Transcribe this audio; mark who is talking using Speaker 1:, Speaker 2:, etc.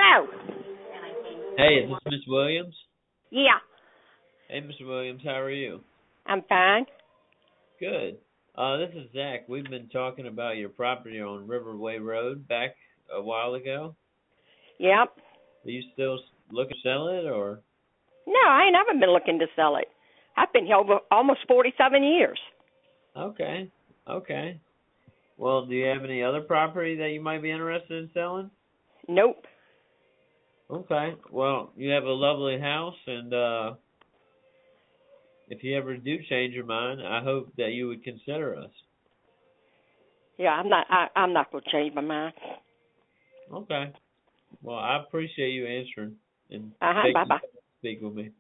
Speaker 1: Hello.
Speaker 2: Hey, is this Miss Williams?
Speaker 1: Yeah,
Speaker 2: Hey, Mr. Williams, how are you?
Speaker 1: I'm fine.
Speaker 2: Good. This is Zach. We've been talking about your property on Riverway Road back a while ago.
Speaker 1: Yep.
Speaker 2: Are you still looking to sell it, or?
Speaker 1: No, I ain't never been looking to sell it. I've been here over almost 47 years.
Speaker 2: Okay, okay. Well, do you have any other property that you might be interested in selling?
Speaker 1: Nope.
Speaker 2: Okay. Well, you have a lovely house, and if you ever do change your mind, I hope that you would consider us.
Speaker 1: Yeah, I'm not going to change my mind.
Speaker 2: Okay. Well, I appreciate you answering and
Speaker 1: Uh-huh.
Speaker 2: taking the
Speaker 1: Bye-bye.
Speaker 2: time to speak with me.